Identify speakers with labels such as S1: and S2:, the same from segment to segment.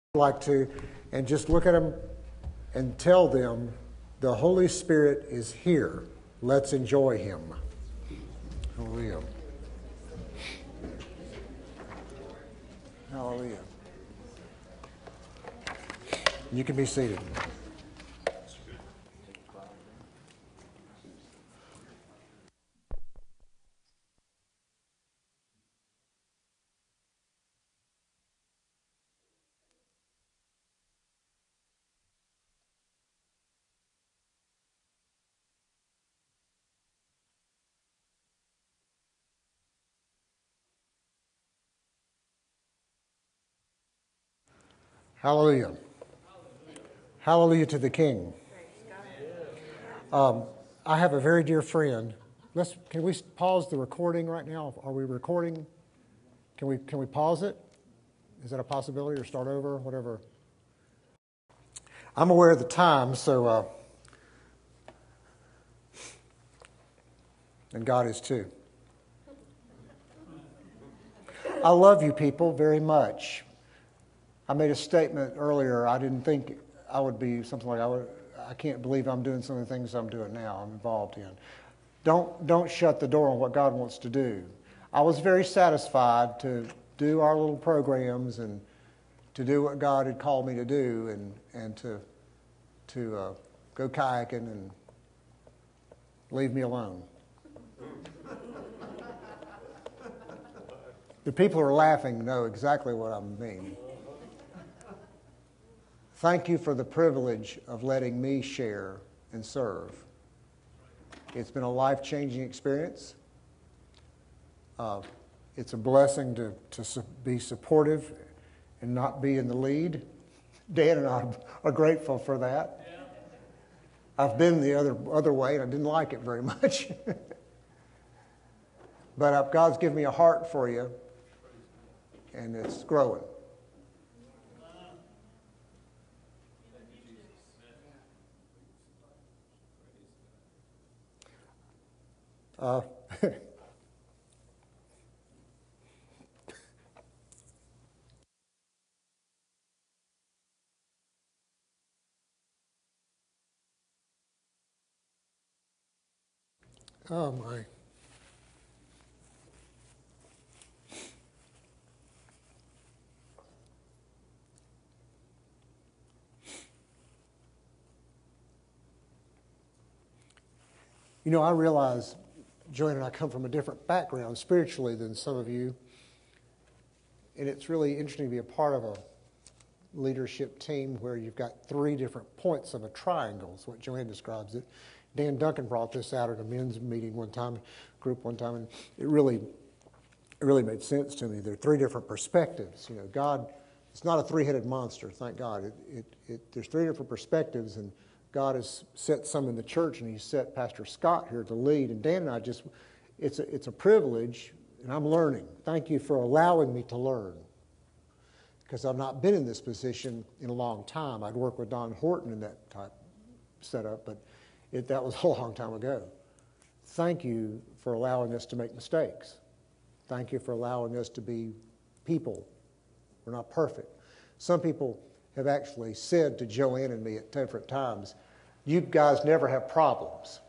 S1: like to, and just look at them and tell them the Holy Spirit is here. Let's enjoy Him. Hallelujah. Hallelujah. You can be seated. Hallelujah. Hallelujah to the King. I have a very dear friend. Can we pause the recording right now? Are we recording? Can we pause it? Is that a possibility, or start over? Whatever. I'm aware of the time, so and God is too. I love you people very much. I made a statement earlier. I didn't think I would be something like I can't believe I'm doing some of the things I'm doing now. I'm involved in. Don't shut the door on what God wants to do. I was very satisfied to do our little programs and to do what God had called me to do, and to go kayaking and leave me alone. The people who are laughing know exactly what I mean. Thank you for the privilege of letting me share and serve. It's been a life-changing experience. It's a blessing to be supportive and not be in the lead. Dan and I are grateful for that. I've been the other way, and I didn't like it very much. But God's given me a heart for you, and it's growing. Oh my. You know, I realize Joanne and I come from a different background spiritually than some of you. And it's really interesting to be a part of a leadership team where you've got three different points of a triangle, is what Joanne describes it. Dan Duncan brought this out at a men's meeting one time, and it really made sense to me. There are three different perspectives. You know, God, it's not a three-headed monster, thank God. There's three different perspectives, and God has set some in the church, and He's set Pastor Scott here to lead. And Dan and I it's a privilege, and I'm learning. Thank you for allowing me to learn, because I've not been in this position in a long time. I'd worked with Don Horton in that type setup, but that was a long time ago. Thank you for allowing us to make mistakes. Thank you for allowing us to be people. We're not perfect. Some people have actually said to Joanne and me at different times, "You guys never have problems."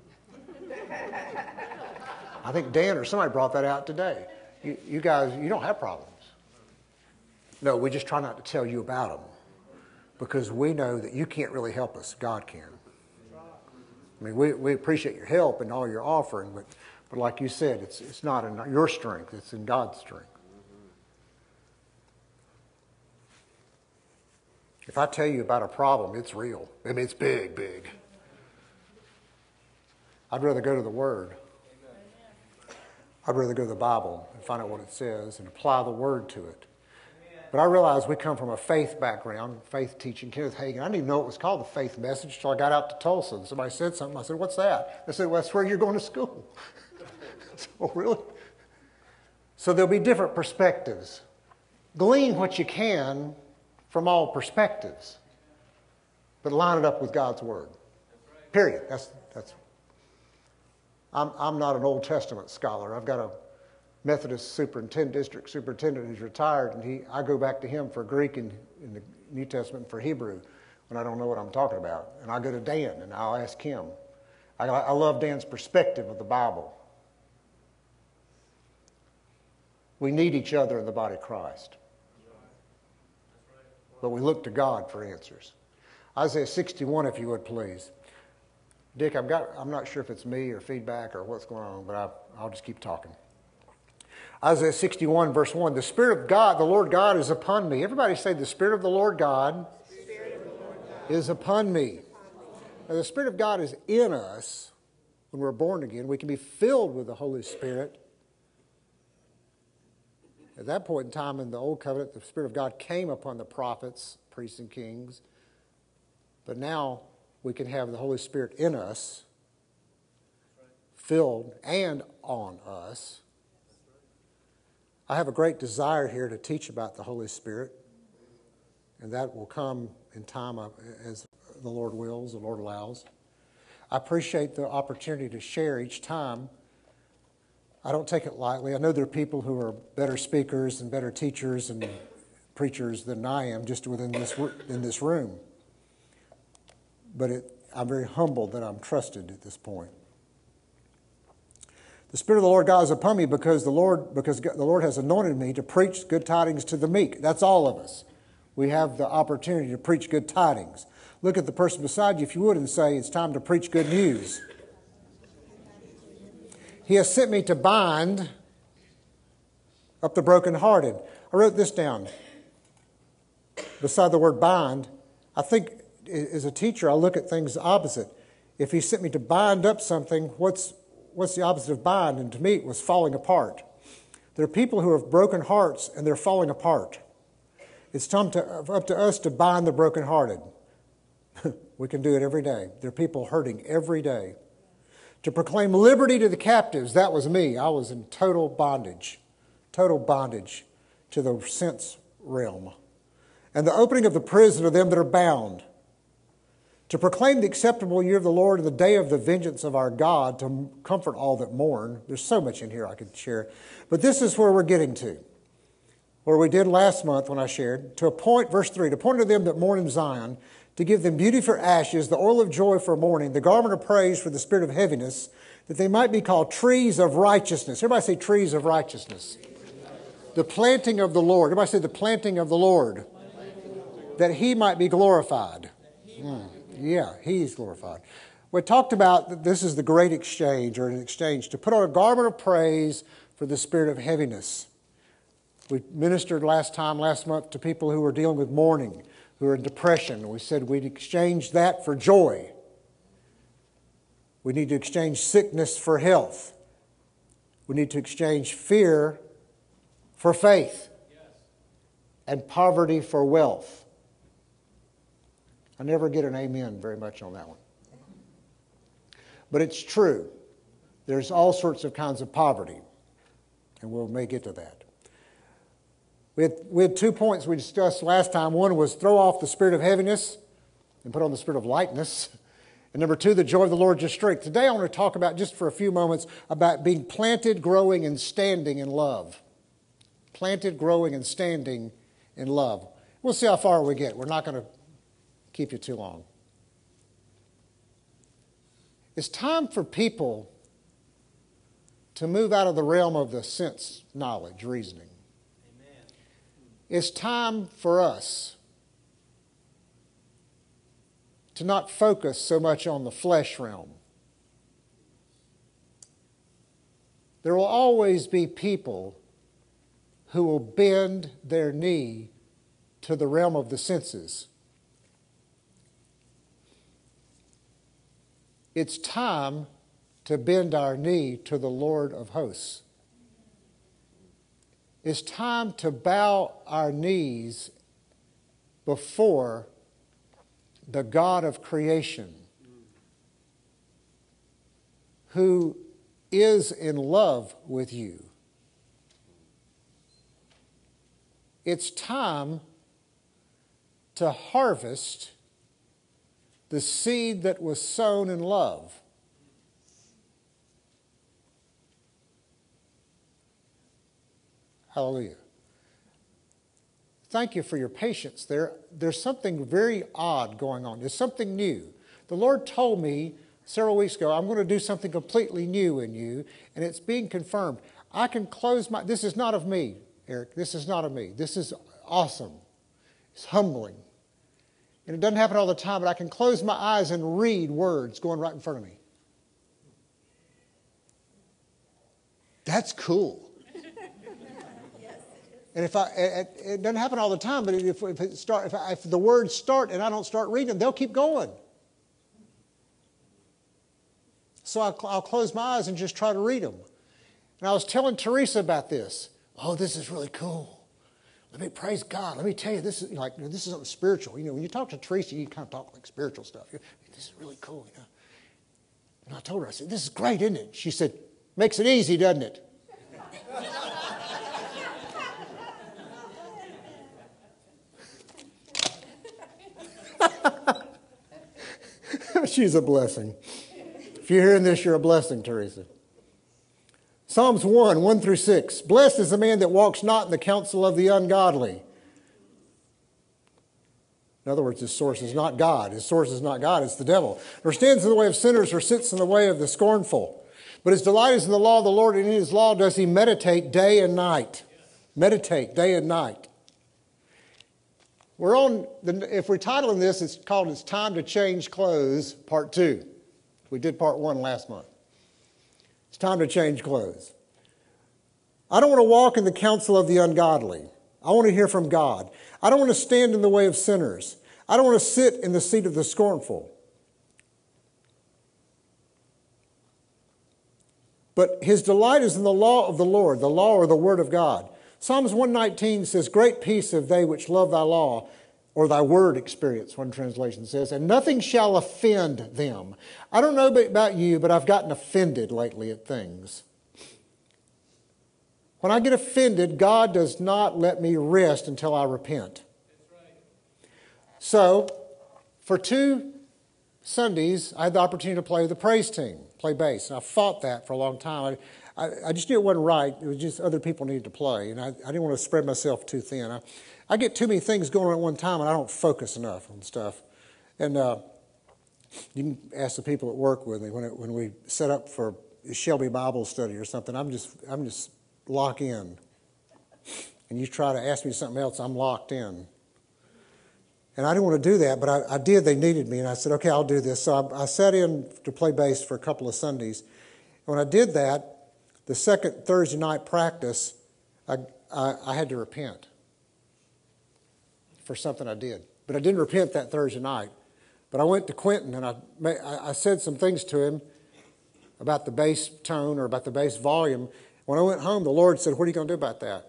S1: I think Dan or somebody brought that out today. You guys, you don't have problems. No, we just try not to tell you about them, because we know that you can't really help us. God can. I mean, we appreciate your help and all your offering, but like you said, it's not in your strength, it's in God's strength. If I tell you about a problem, it's real. I mean, it's big, big. I'd rather go to the Word. I'd rather go to the Bible and find out what it says and apply the Word to it. But I realize we come from a faith background, faith teaching. Kenneth Hagin, I didn't even know it was called the Faith Message until I got out to Tulsa. And somebody said something. I said, "What's that?" They said, "Well, that's where you're going to school." So, really? So there'll be different perspectives. Glean what you can from all perspectives, but line it up with God's Word. Period. I'm not an Old Testament scholar. I've got Methodist superintendent, district superintendent, who's retired, and I go back to him for Greek in the New Testament and for Hebrew when I don't know what I'm talking about. And I go to Dan and I'll ask him. I love Dan's perspective of the Bible. We need each other in the body of Christ. But we look to God for answers. Isaiah 61, if you would, please. Dick, I'm not sure if it's me or feedback or what's going on, but I'll just keep talking. Isaiah 61, verse 1. The Spirit of God, the Lord God, is upon me. Everybody say, the Spirit of the Lord God, is upon me. Now, the Spirit of God is in us when we're born again. We can be filled with the Holy Spirit. At that point in time in the Old Covenant, the Spirit of God came upon the prophets, priests, and kings. But now we can have the Holy Spirit in us, filled and on us. I have a great desire here to teach about the Holy Spirit, and that will come in time as the Lord wills, the Lord allows. I appreciate the opportunity to share each time. I don't take it lightly. I know there are people who are better speakers and better teachers and preachers than I am just within this room. But I'm very humbled that I'm trusted at this point. The Spirit of the Lord God is upon me because the Lord has anointed me to preach good tidings to the meek. That's all of us. We have the opportunity to preach good tidings. Look at the person beside you, if you would, and say, it's time to preach good news. He has sent me to bind up the brokenhearted. I wrote this down. Beside the word bind, I think as a teacher, I look at things opposite. If he sent me to bind up something, what's the opposite of bind? And to me, it was falling apart. There are people who have broken hearts and they're falling apart. It's time up to us to bind the brokenhearted. We can do it every day. There are people hurting every day. To proclaim liberty to the captives, that was me. I was in total bondage to the sense realm. And the opening of the prison of them that are bound. To proclaim the acceptable year of the Lord and the day of the vengeance of our God, to comfort all that mourn. There's so much in here I could share. But this is where we're getting to. Where we did last month when I shared. To appoint, verse 3, to appoint to them that mourn in Zion, to give them beauty for ashes, the oil of joy for mourning, the garment of praise for the spirit of heaviness, that they might be called trees of righteousness. Everybody say trees of righteousness. The planting of the Lord. Everybody say the planting of the Lord. That he might be glorified. Yeah, he's glorified. We talked about that this is the great exchange, or an exchange, to put on a garment of praise for the spirit of heaviness. We ministered last month to people who were dealing with mourning, who are in depression. We said we'd exchange that for joy. We need to exchange sickness for health. We need to exchange fear for faith. And poverty for wealth. I never get an amen very much on that one. But it's true. There's all sorts of kinds of poverty. And we may get to that. We had 2 points we discussed last time. One was throw off the spirit of heaviness and put on the spirit of lightness. And number 2, the joy of the Lord is your strength. Today I want to talk about, just for a few moments, about being planted, growing, and standing in love. Planted, growing, and standing in love. We'll see how far we get. We're not going to keep you too long. It's time for people to move out of the realm of the sense knowledge, reasoning. Amen. It's time for us to not focus so much on the flesh realm. There will always be people who will bend their knee to the realm of the senses. It's time to bend our knee to the Lord of hosts. It's time to bow our knees before the God of creation, who is in love with you. It's time to harvest the seed that was sown in love. Hallelujah. Thank you for your patience there. There's something very odd going on. There's something new. The Lord told me several weeks ago, I'm going to do something completely new in you, and it's being confirmed. I can close my... This is not of me, Eric. This is not of me. This is awesome. It's humbling. And it doesn't happen all the time, but I can close my eyes and read words going right in front of me. That's cool. And it doesn't happen all the time, but if the words start and I don't start reading them, they'll keep going. So I'll close my eyes and just try to read them. And I was telling Teresa about this. Oh, this is really cool. Let me praise God. Let me tell you, this is something spiritual. When you talk to Teresa, you kind of talk like spiritual stuff. This is really cool. And I told her, I said, this is great, isn't it? She said, makes it easy, doesn't it? She's a blessing. If you're hearing this, you're a blessing, Teresa. Psalms 1 through 6. Blessed is the man that walks not in the counsel of the ungodly. In other words, his source is not God. His source is not God, it's the devil. Nor stands in the way of sinners, or sits in the way of the scornful. But his delight is in the law of the Lord, and in his law does he meditate day and night. Meditate day and night. If we're titling this, it's called It's Time to Change Clothes, Part 2. We did Part 1 last month. It's time to change clothes. I don't want to walk in the counsel of the ungodly. I want to hear from God. I don't want to stand in the way of sinners. I don't want to sit in the seat of the scornful. But his delight is in the law of the Lord, the law or the word of God. Psalms 119 says, great peace have they which love thy law, or thy word experience, one translation says, and nothing shall offend them. I don't know about you, but I've gotten offended lately at things. When I get offended, God does not let me rest until I repent. So, for 2 Sundays, I had the opportunity to play with the praise team, play bass. And I fought that for a long time. I just knew it wasn't right. It was just other people needed to play. And I didn't want to spread myself too thin. I get too many things going on at one time, and I don't focus enough on stuff. And you can ask the people that work with me when we set up for Shelby Bible study or something. I'm just locked in. And you try to ask me something else, I'm locked in. And I didn't want to do that, but I did. They needed me, and I said, okay, I'll do this. So I sat in to play bass for a couple of Sundays. And when I did that, the second Thursday night practice, I had to repent for something I did. But I didn't repent that Thursday night. But I went to Quentin, and I said some things to him about the bass tone or about the bass volume. When I went home, the Lord said, what are you going to do about that?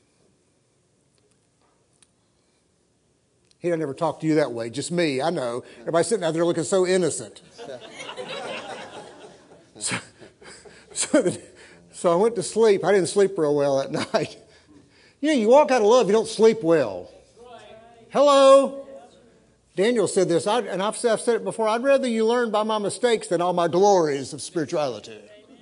S1: He doesn't ever talk to you that way, just me, I know. Everybody sitting out there looking so innocent. So I went to sleep. I didn't sleep real well that night. You walk out of love, you don't sleep well. Hello? Daniel said this, and I've said it before, I'd rather you learn by my mistakes than all my glories of spirituality.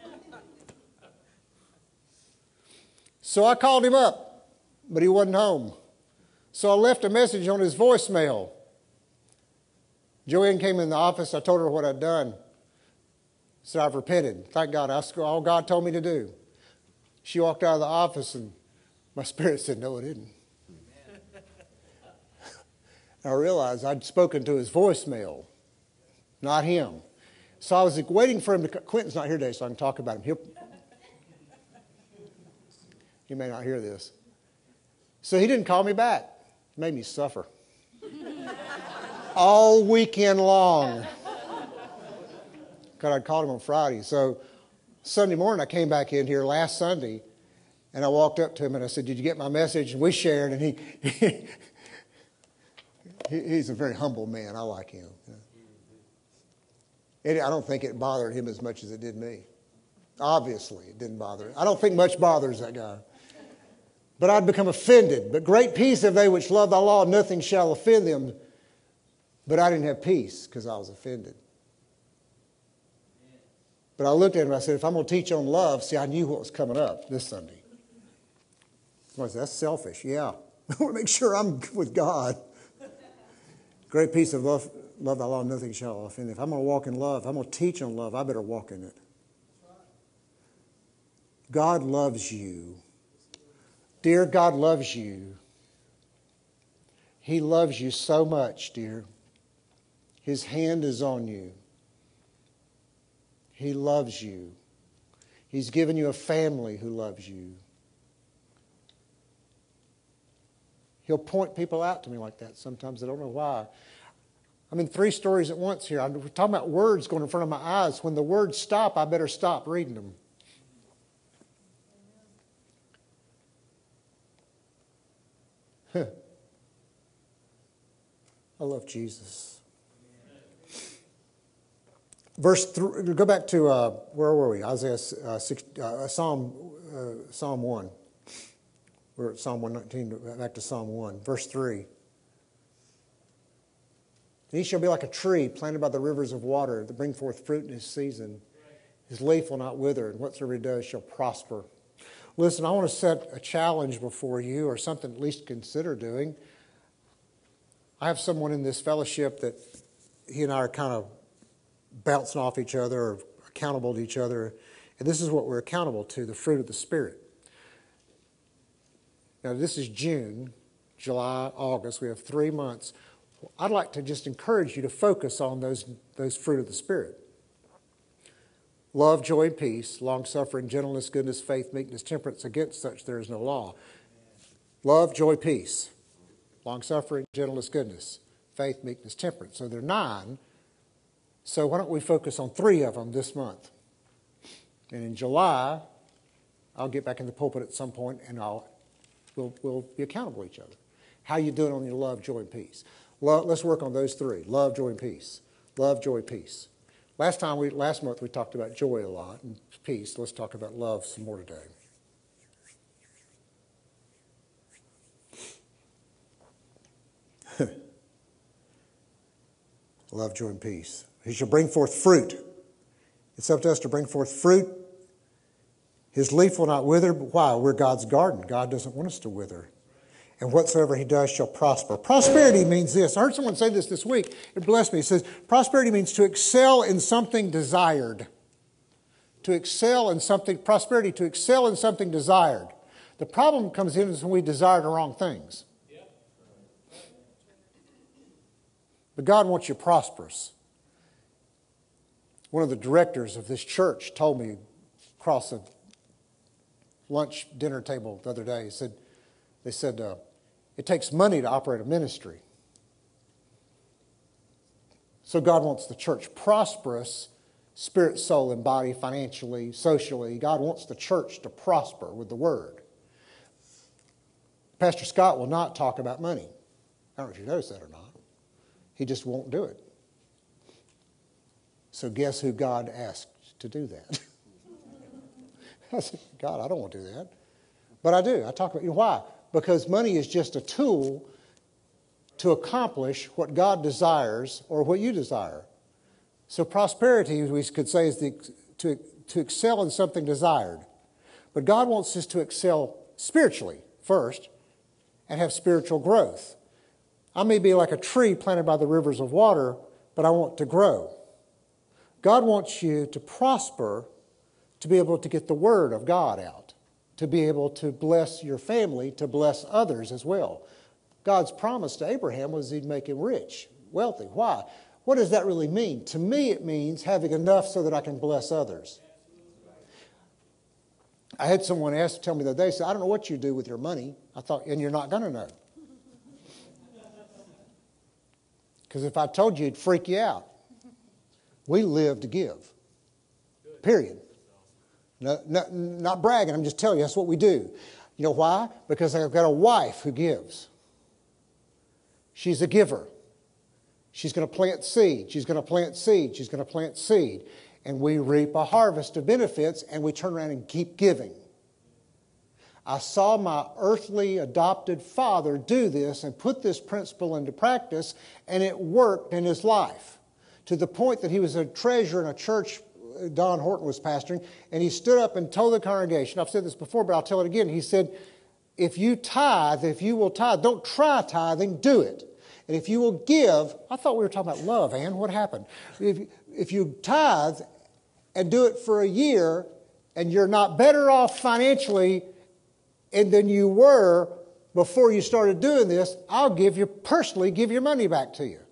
S1: So I called him up, but he wasn't home. So I left a message on his voicemail. Joanne came in the office. I told her what I'd done. Said, I've repented. Thank God. That's all God told me to do. She walked out of the office, and my spirit said, no, it didn't. I realized I'd spoken to his voicemail, not him. So I was waiting for him to... Quentin's not here today, so I can talk about him. He may not hear this. So he didn't call me back. It made me suffer. All weekend long. God, I'd called him on Friday. So Sunday morning, I came back in here last Sunday, and I walked up to him, and I said, did you get my message? And we shared, and he's a very humble man. I like him. I don't think it bothered him as much as it did me. Obviously, it didn't bother him. I don't think much bothers that guy. But I'd become offended. But great peace have they which love thy law, nothing shall offend them. But I didn't have peace because I was offended. But I looked at him and I said, if I'm going to teach on love, see, I knew what was coming up this Sunday. Somebody says, that's selfish. Yeah. I want to make sure I'm with God. Great piece of love thy law, nothing shall offend thee. If I'm going to walk in love, if I'm going to teach on love, I better walk in it. God loves you. Dear, God loves you. He loves you so much, dear. His hand is on you. He loves you. He's given you a family who loves you. He'll point people out to me like that sometimes. I don't know why. I'm in 3 stories at once here. I'm talking about words going in front of my eyes. When the words stop, I better stop reading them. I love Jesus. Verse 3, go back to, where were we? Isaiah 6, Psalm 1. We're at Psalm 119, back to Psalm 1. Verse 3. And he shall be like a tree planted by the rivers of water that bring forth fruit in his season. His leaf will not wither, and whatsoever he does shall prosper. Listen, I want to set a challenge before you, or something at least consider doing. I have someone in this fellowship that he and I are kind of bouncing off each other, or accountable to each other. And this is what we're accountable to, the fruit of the Spirit. Now, this is June, July, August. We have 3 months. I'd like to just encourage you to focus on those fruit of the Spirit. Love, joy, and peace, long-suffering, gentleness, goodness, faith, meekness, temperance. Against such there is no law. Love, joy, peace, long-suffering, gentleness, goodness, faith, meekness, temperance. So there are 9. So why don't we focus on 3 of them this month? And in July, I'll get back in the pulpit at some point, and we'll be accountable to each other. How you doing on your love, joy, and peace? Let's work on those 3. Love, joy, and peace. Love, joy, peace. Last month we talked about joy a lot and peace. Let's talk about love some more today. Love, joy, and peace. He shall bring forth fruit. It's up to us to bring forth fruit. His leaf will not wither. But why? We're God's garden. God doesn't want us to wither. And whatsoever he does shall prosper. Prosperity means this. I heard someone say this week. It blessed me. It says, prosperity means to excel in something desired. To excel in something, prosperity, to excel in something desired. The problem comes in is when we desire the wrong things. But God wants you prosperous. One of the directors of this church told me across a lunch dinner table the other day, they said, it takes money to operate a ministry. So God wants the church prosperous, spirit, soul, and body, financially, socially. God wants the church to prosper with the Word. Pastor Scott will not talk about money. I don't know if you noticed that or not. He just won't do it. So guess who God asked to do that? I said, God, I don't want to do that. But I do. I talk about, why? Because money is just a tool to accomplish what God desires or what you desire. So prosperity, we could say, is to excel in something desired. But God wants us to excel spiritually first and have spiritual growth. I may be like a tree planted by the rivers of water, but I want to grow. God wants you to prosper, to be able to get the Word of God out, to be able to bless your family, to bless others as well. God's promise to Abraham was he'd make him rich, wealthy. Why? What does that really mean? To me, it means having enough so that I can bless others. I had someone tell me the other day, said, I don't know what you do with your money. I thought, and you're not going to know. Because if I told you, it'd freak you out. We live to give. Period. No, not bragging, I'm just telling you, that's what we do. You know why? Because I've got a wife who gives. She's a giver. She's going to plant seed. She's going to plant seed. She's going to plant seed. And we reap a harvest of benefits, and we turn around and keep giving. I saw my earthly adopted father do this and put this principle into practice, and it worked in his life to the point that he was a treasurer in a church Don Horton was pastoring, and he stood up and told the congregation, I've said this before, but I'll tell it again. He said, if you tithe, if you will tithe, don't try tithing, do it. And if you will give, I thought we were talking about love, Ann. What happened? If you tithe and do it for a year and you're not better off financially than you were before you started doing this, I'll personally give your money back to you.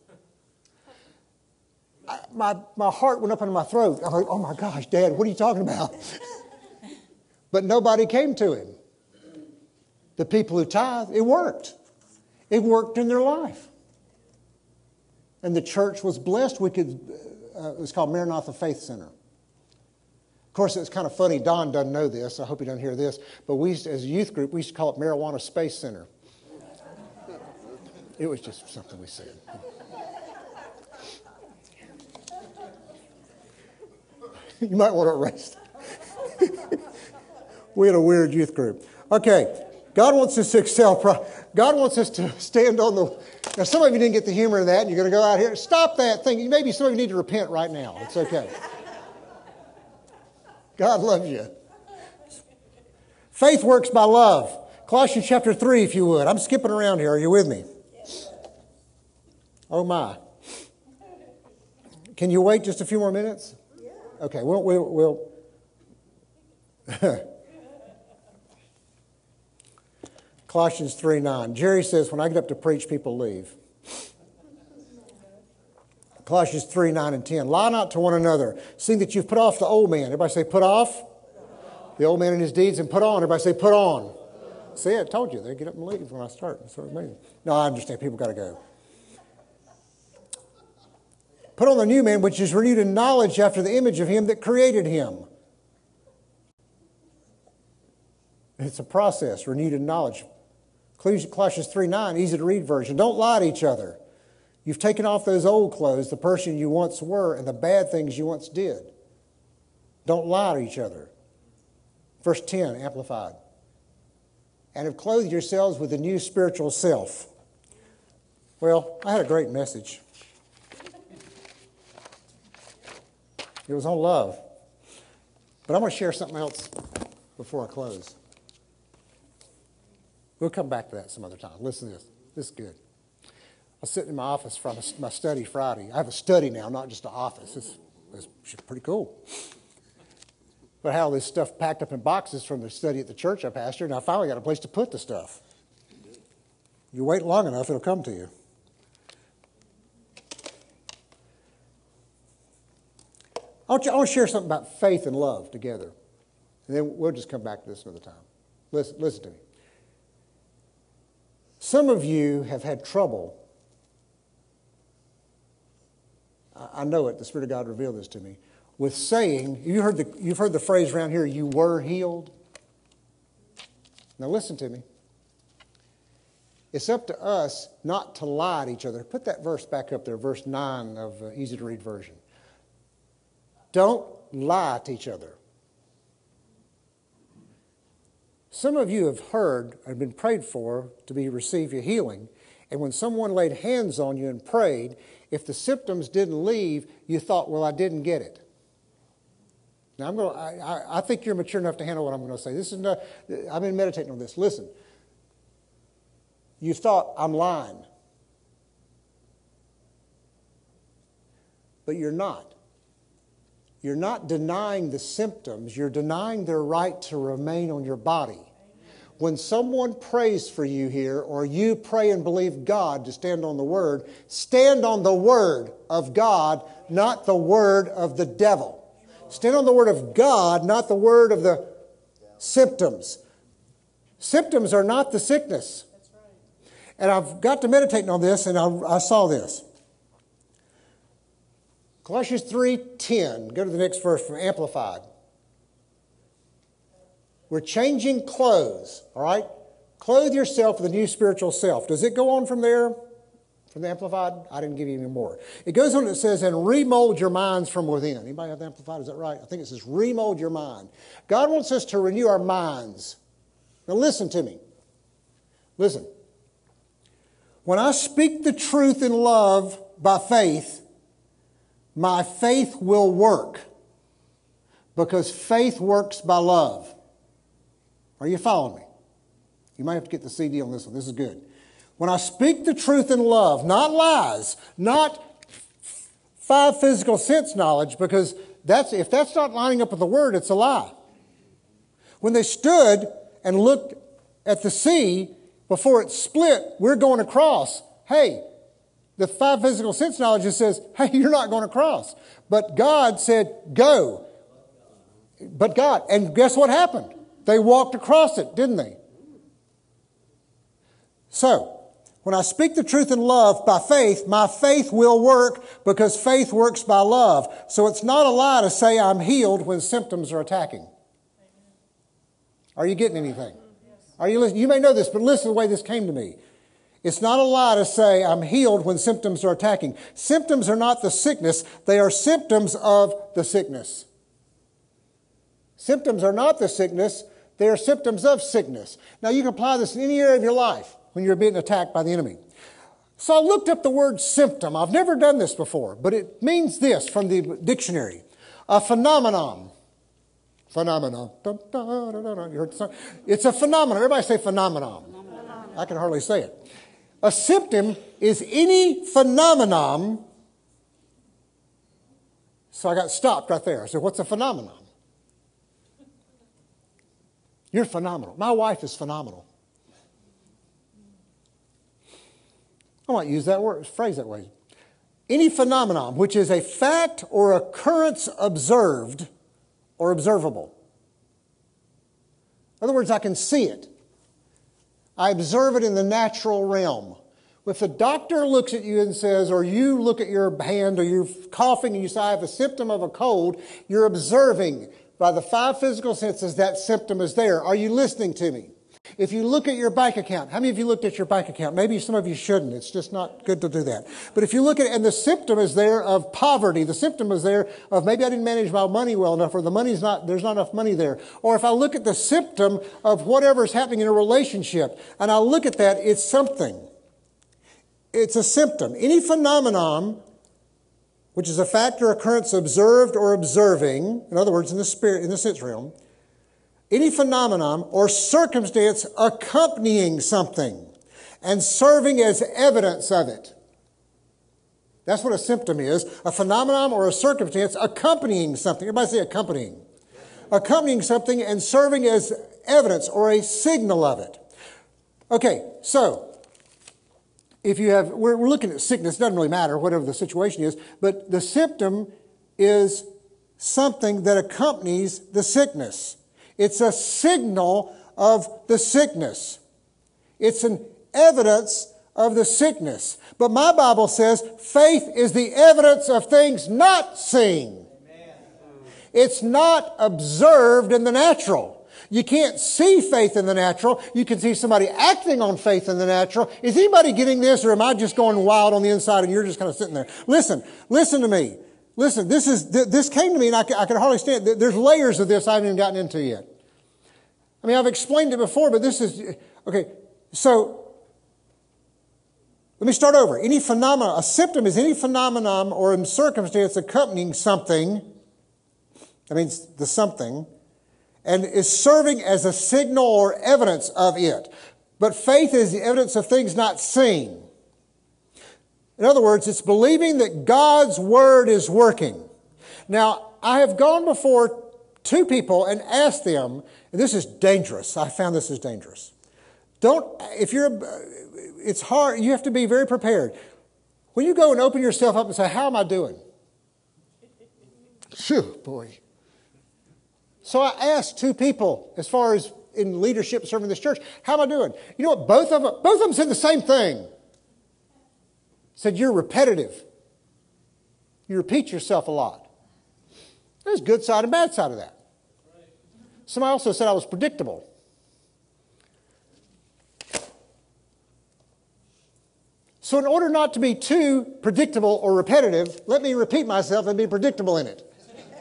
S1: My heart went up into my throat. I'm like, oh my gosh, Dad, what are you talking about? But nobody came to him. The people who tithe, it worked. It worked in their life. And the church was blessed. It was called Maranatha Faith Center. Of course, it's kind of funny. Don doesn't know this. I hope he doesn't hear this. But as a youth group, we used to call it Marijuana Space Center. It was just something we said. You might want to erase that. We had a weird youth group. Okay. God wants us to excel. God wants us to stand on the... Now, some of you didn't get the humor of that, and you're going to go out here. Stop that thing. Maybe some of you need to repent right now. It's okay. God loves you. Faith works by love. Colossians chapter 3, if you would. I'm skipping around here. Are you with me? Oh, my. Can you wait just a few more minutes? Okay, we'll Colossians 3:9. Jerry says, when I get up to preach, people leave. Colossians 3:9 and 10. Lie not to one another, seeing that you've put off the old man. Everybody say, put off. The old man and his deeds, and put on. Everybody say, put on. See, I told you. They get up and leave when I start. That's what I mean. No, I understand. People got to go. Put on the new man, which is renewed in knowledge after the image of him that created him. It's a process, renewed in knowledge. Colossians 3:9, easy to read version. Don't lie to each other. You've taken off those old clothes, the person you once were, and the bad things you once did. Don't lie to each other. Verse 10, Amplified. And have clothed yourselves with the new spiritual self. Well, I had a great message. It was on love. But I'm going to share something else before I close. We'll come back to that some other time. Listen to this. This is good. I was sitting in my office from my study Friday. I have a study now, not just an office. It's pretty cool. But I had all this stuff packed up in boxes from the study at the church I pastored, and I finally got a place to put the stuff. You wait long enough, it'll come to you. I want to share something about faith and love together. And then we'll just come back to this another time. Listen to me. Some of you have had trouble. I know it. The Spirit of God revealed this to me. With saying, you've heard the phrase around here, you were healed. Now listen to me. It's up to us not to lie to each other. Put that verse back up there, verse 9 of Easy to Read version. Don't lie to each other. Some of you have heard and been prayed for to receive your healing. And when someone laid hands on you and prayed, if the symptoms didn't leave, you thought, well, I didn't get it. Now, I think you're mature enough to handle what I'm going to say. I've been meditating on this. Listen. You thought, I'm lying. But you're not. You're not denying the symptoms. You're denying their right to remain on your body. When someone prays for you here, or you pray and believe God to stand on the Word of God, not the word of the devil. Stand on the Word of God, not the word of the symptoms. Symptoms are not the sickness. That's right. And I've got to meditating on this, and I saw this. Colossians 3:10. Go to the next verse from Amplified. We're changing clothes, all right? Clothe yourself with a new spiritual self. Does it go on from there? From the Amplified? I didn't give you any more. It goes on, it says, and remold your minds from within. Anybody have the Amplified? Is that right? I think it says remold your mind. God wants us to renew our minds. Now listen to me. Listen. When I speak the truth in love by faith, my faith will work, because faith works by love. Are you following me? You might have to get the CD on this one. This is good. When I speak the truth in love, not lies, not five physical sense knowledge, because if that's not lining up with the Word, it's a lie. When they stood and looked at the sea before it split, we're going across. Hey, the five physical sense knowledge just says, hey, you're not going across. But God said, go. But God, and guess what happened? They walked across it, didn't they? So, when I speak the truth in love by faith, my faith will work because faith works by love. So it's not a lie to say I'm healed when symptoms are attacking. Are you getting anything? Are you listening? You may know this, but listen to the way this came to me. It's not a lie to say I'm healed when symptoms are attacking. Symptoms are not the sickness. They are symptoms of the sickness. Symptoms are not the sickness. They are symptoms of sickness. Now, you can apply this in any area of your life when you're being attacked by the enemy. So I looked up the word symptom. I've never done this before, but it means this from the dictionary. A phenomenon. Phenomenon. Dun, dun, dun, dun, dun. You heard the song? It's a phenomenon. Everybody say phenomenon. I can hardly say it. A symptom is any phenomenon. So I got stopped right there. I said, what's a phenomenon? You're phenomenal. My wife is phenomenal. I might use that word, phrase that way. Any phenomenon which is a fact or occurrence observed or observable. In other words, I can see it. I observe it in the natural realm. If the doctor looks at you and says, or you look at your hand or you're coughing and you say, I have a symptom of a cold, you're observing by the five physical senses that symptom is there. Are you listening to me? If you look at your bank account, how many of you looked at your bank account? Maybe some of you shouldn't. It's just not good to do that. But if you look at it, and the symptom is there of poverty, the symptom is there of maybe I didn't manage my money well enough, or there's not enough money there. Or if I look at the symptom of whatever's happening in a relationship, and I look at that, it's something. It's a symptom. Any phenomenon, which is a fact or occurrence observed or observing, in other words, in the spirit, in the sense realm, any phenomenon or circumstance accompanying something and serving as evidence of it. That's what a symptom is. A phenomenon or a circumstance accompanying something. Everybody say accompanying. Accompanying something and serving as evidence or a signal of it. Okay, so if you have, we're looking at sickness, it doesn't really matter, whatever the situation is, but the symptom is something that accompanies the sickness. It's a signal of the sickness. It's an evidence of the sickness. But my Bible says faith is the evidence of things not seen. Amen. It's not observed in the natural. You can't see faith in the natural. You can see somebody acting on faith in the natural. Is anybody getting this, or am I just going wild on the inside and you're just kind of sitting there? Listen to me. Listen, this came to me and I can hardly stand it. There's layers of this I haven't even gotten into yet. I mean, I've explained it before, but this is, okay, so let me start over. Any phenomenon, a symptom is any phenomenon or circumstance accompanying something, that means the something, and is serving as a signal or evidence of it. But faith is the evidence of things not seen. In other words, it's believing that God's Word is working. Now, I have gone before two people and asked them, and this is dangerous. I found this is dangerous. It's hard. You have to be very prepared. When you go and open yourself up and say, how am I doing? Phew, boy. So I asked two people, as far as in leadership serving this church, how am I doing? You know what? Both of them said the same thing. Said, you're repetitive. You repeat yourself a lot. There's a good side and bad side of that. Somebody also said I was predictable. So in order not to be too predictable or repetitive, let me repeat myself and be predictable in it.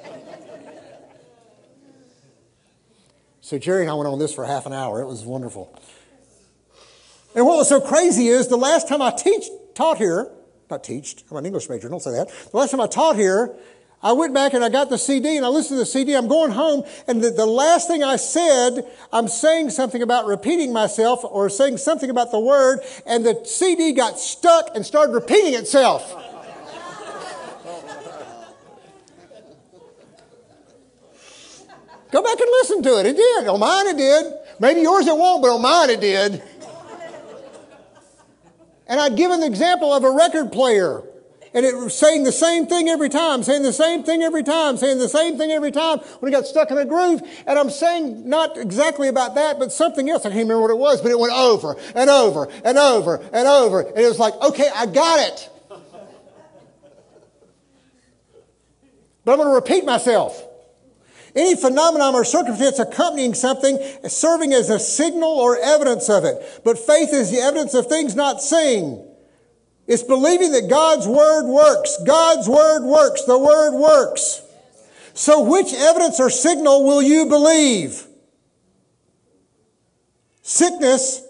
S1: So Jerry and I went on this for half an hour. It was wonderful. And what was so crazy is the last time I taught here, I'm an English major, don't say that. The last time I taught here, I went back and I got the CD and I listened to the CD. I'm going home and the last thing I said, I'm saying something about repeating myself or saying something about the word, and the CD got stuck and started repeating itself. Go back and listen to it. It did. On mine it did. Maybe yours it won't, but on mine it did. And I'd given the example of a record player. And it was saying the same thing every time, saying the same thing every time, saying the same thing every time when it got stuck in a groove. And I'm saying not exactly about that, but something else. I can't remember what it was, but it went over and over and over and over. And it was like, okay, I got it. But I'm going to repeat myself. Any phenomenon or circumstance accompanying something serving as a signal or evidence of it. But faith is the evidence of things not seen. It's believing that God's Word works. God's Word works. The Word works. So which evidence or signal will you believe? Sickness.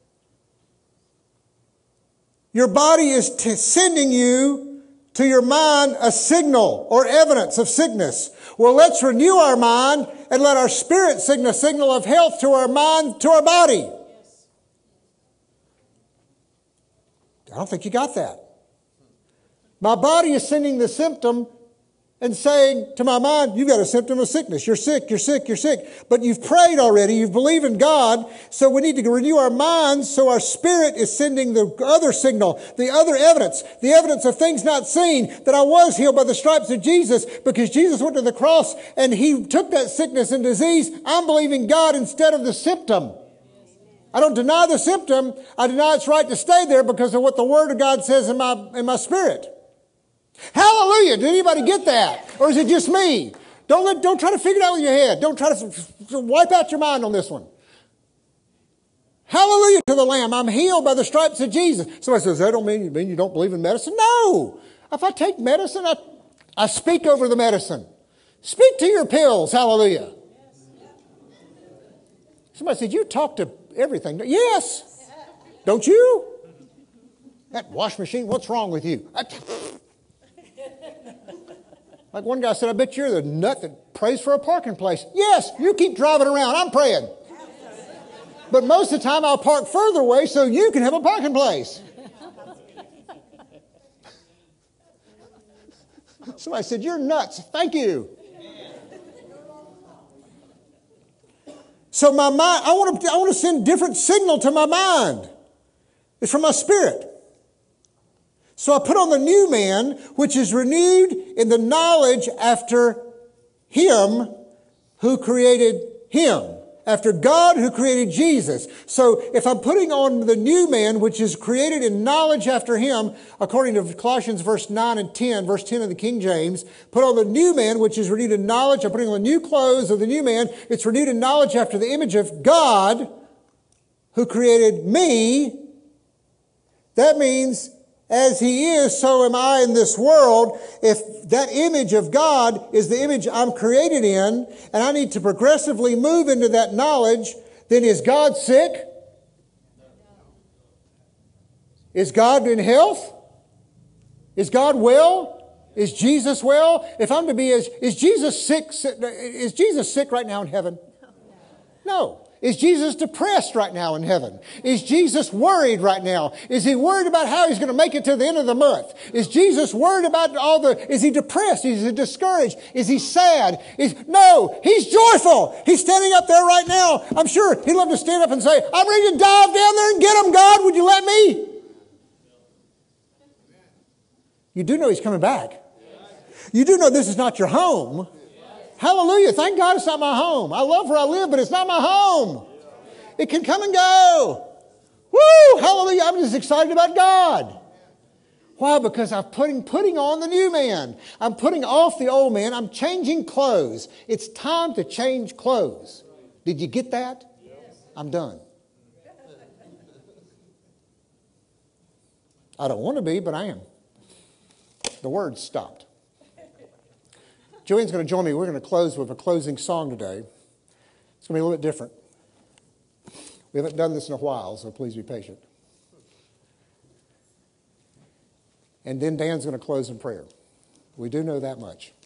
S1: Your body is sending you to your mind a signal or evidence of sickness. Well, let's renew our mind and let our spirit send a signal of health to our mind, to our body. I don't think you got that. My body is sending the symptom and saying to my mind, you've got a symptom of sickness. You're sick, you're sick, you're sick. But you've prayed already. You've believed in God. So we need to renew our minds so our spirit is sending the other signal, the other evidence, the evidence of things not seen, that I was healed by the stripes of Jesus because Jesus went to the cross and He took that sickness and disease. I'm believing God instead of the symptom. I don't deny the symptom. I deny its right to stay there because of what the Word of God says in my spirit. Hallelujah. Did anybody get that? Or is it just me? Don't try to figure it out with your head. Don't try to wipe out your mind on this one. Hallelujah to the Lamb. I'm healed by the stripes of Jesus. Somebody says, that don't mean you don't believe in medicine? No. If I take medicine, I speak over the medicine. Speak to your pills. Hallelujah. Somebody said, you talk to everything. Yes. Don't you? That wash machine, what's wrong with you? Like one guy said, I bet you're the nut that prays for a parking place. Yes, you keep driving around. I'm praying. But most of the time I'll park further away so you can have a parking place. Somebody said, you're nuts. Thank you. So my mind, I want to send different signal to my mind. It's from my spirit. So I put on the new man, which is renewed in the knowledge after Him who created Him. After God who created Jesus. So if I'm putting on the new man, which is created in knowledge after Him, according to Colossians verse 9 and 10, verse 10 of the King James, put on the new man, which is renewed in knowledge. I'm putting on the new clothes of the new man. It's renewed in knowledge after the image of God who created me. That means as He is, so am I in this world. If that image of God is the image I'm created in, and I need to progressively move into that knowledge, then is God sick? Is God in health? Is God well? Is Jesus well? If I'm to be is Jesus sick? Is Jesus sick right now in heaven? No. Is Jesus depressed right now in heaven? Is Jesus worried right now? Is He worried about how He's going to make it to the end of the month? Is Jesus worried about is He depressed? Is He discouraged? Is He sad? No, He's joyful. He's standing up there right now. I'm sure He'd love to stand up and say, I'm ready to dive down there and get Him, God. Would you let me? You do know He's coming back. You do know this is not your home. Hallelujah. Thank God it's not my home. I love where I live, but it's not my home. It can come and go. Woo! Hallelujah. I'm just excited about God. Why? Because I'm putting on the new man. I'm putting off the old man. I'm changing clothes. It's time to change clothes. Did you get that? I'm done. I don't want to be, but I am. The word stopped. Joanne's going to join me. We're going to close with a closing song today. It's going to be a little bit different. We haven't done this in a while, so please be patient. And then Dan's going to close in prayer. We do know that much.